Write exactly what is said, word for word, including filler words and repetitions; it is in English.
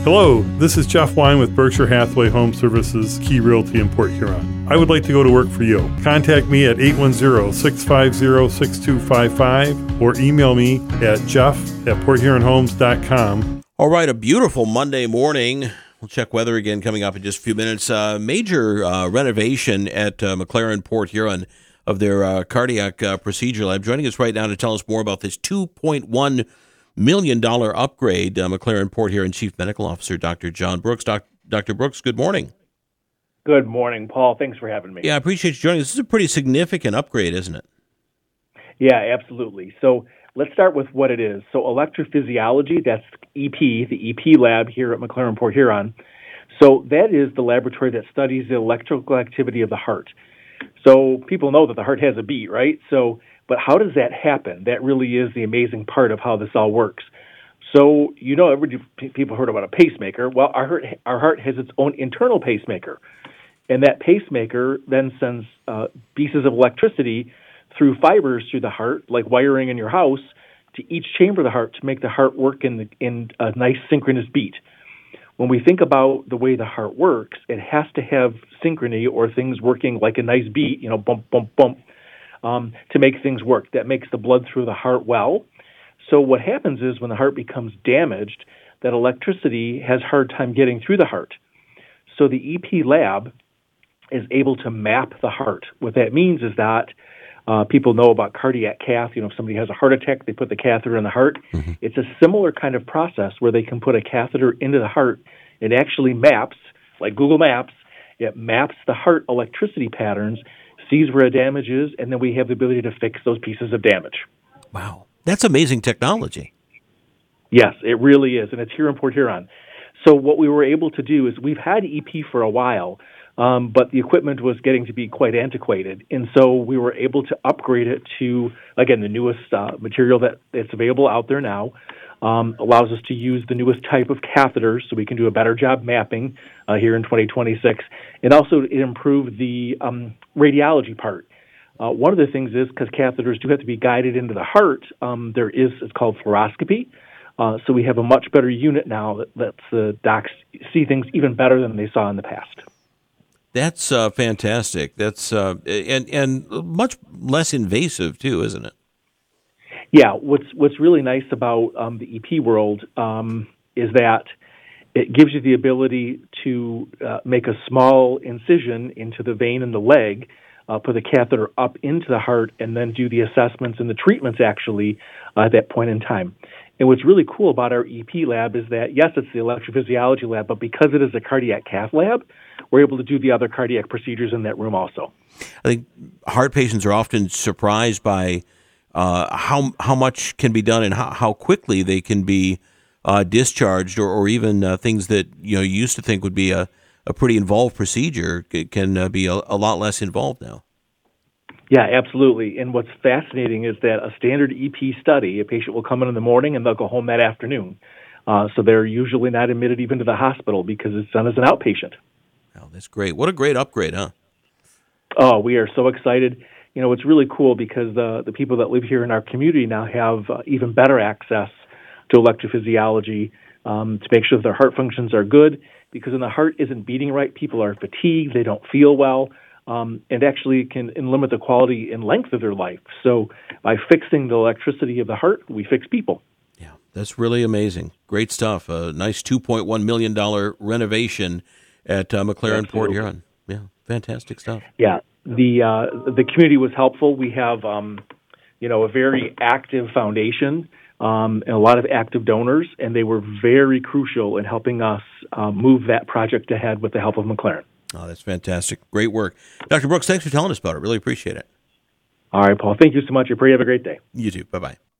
Hello, this is Jeff Wine with Berkshire Hathaway Home Services Key Realty in Port Huron. I would like to go to work for you. Contact me at eight one zero, six five zero, six two five five or email me at jeff at port huron homes dot com. All right, a beautiful Monday morning. We'll check weather again coming up in just a few minutes. Uh, major uh, renovation at uh, McLaren Port Huron of their uh, cardiac uh, procedure lab. Joining us right now to tell us more about this two point one million dollars upgrade, uh, McLaren Port Huron Chief Medical Officer, Doctor John Brooks. Doc, Doctor Brooks, good morning. Good morning, Paul. Thanks for having me. Yeah, I appreciate you joining us. This is a pretty significant upgrade, isn't it? Yeah, absolutely. So let's start with what it is. So electrophysiology, that's E P, the E P lab here at McLaren Port Huron. So that is the laboratory that studies the electrical activity of the heart. So people know that the heart has a beat, right? So, but how does that happen? That really is the amazing part of how this all works. So, you know, every people heard about a pacemaker. Well, our heart, our heart has its own internal pacemaker. And that pacemaker then sends uh, pieces of electricity through fibers through the heart, like wiring in your house, to each chamber of the heart to make the heart work in, the, in a nice synchronous beat. When we think about the way the heart works, it has to have synchrony or things working like a nice beat, you know, bump, bump, bump, um, to make things work. That makes the blood through the heart well. So what happens is when the heart becomes damaged, that electricity has a hard time getting through the heart. So the E P lab is able to map the heart. What that means is that uh, people know about cardiac cath. You know, if somebody has a heart attack, they put the catheter in the heart. Mm-hmm. It's a similar kind of process where they can put a catheter into the heart. It actually maps, like Google Maps, it maps the heart electricity patterns, sees where a damage is, and then we have the ability to fix those pieces of damage. Wow. That's amazing technology. Yes, it really is, and it's here in Port Huron. So what we were able to do is we've had E P for a while, um, but the equipment was getting to be quite antiquated, and so we were able to upgrade it to, again, the newest uh, material that it's available out there now. Um, allows us to use the newest type of catheters so we can do a better job mapping uh, here in twenty twenty-six. And also it improved the um, radiology part. Uh, one of the things is, because catheters do have to be guided into the heart, um, there is, it's called fluoroscopy. Uh, so we have a much better unit now that lets the docs see things even better than they saw in the past. That's uh, fantastic. That's uh, and and much less invasive too, isn't it? Yeah, what's what's really nice about um, the E P world um, is that it gives you the ability to uh, make a small incision into the vein in the leg, uh, put the catheter up into the heart, and then do the assessments and the treatments actually uh, at that point in time. And what's really cool about our E P lab is that, yes, it's the electrophysiology lab, but because it is a cardiac cath lab, we're able to do the other cardiac procedures in that room also. I think heart patients are often surprised by Uh, how how much can be done and how, how quickly they can be uh, discharged, or, or even uh, things that you know you used to think would be a, a pretty involved procedure can uh, be a, a lot less involved now. Yeah, absolutely. And what's fascinating is that a standard E P study, a patient will come in in the morning and they'll go home that afternoon. Uh, so they're usually not admitted even to the hospital because it's done as an outpatient. Oh, that's great. What a great upgrade, huh? Oh, we are so excited. You know, it's really cool because the the people that live here in our community now have uh, even better access to electrophysiology um, to make sure that their heart functions are good, because when the heart isn't beating right, people are fatigued, they don't feel well, um, and actually can limit the quality and length of their life. So by fixing the electricity of the heart, we fix people. Yeah, that's really amazing. Great stuff. A nice two point one million dollars renovation at uh, McLaren Absolutely. Port Huron. Yeah, fantastic stuff. Yeah. The uh, the community was helpful. We have, um, you know, a very active foundation um, and a lot of active donors, and they were very crucial in helping us uh, move that project ahead with the help of McLaren. Oh, that's fantastic. Great work. Doctor Brooks, thanks for telling us about it. Really appreciate it. All right, Paul. Thank you so much. I pray you have a great day. You too. Bye-bye.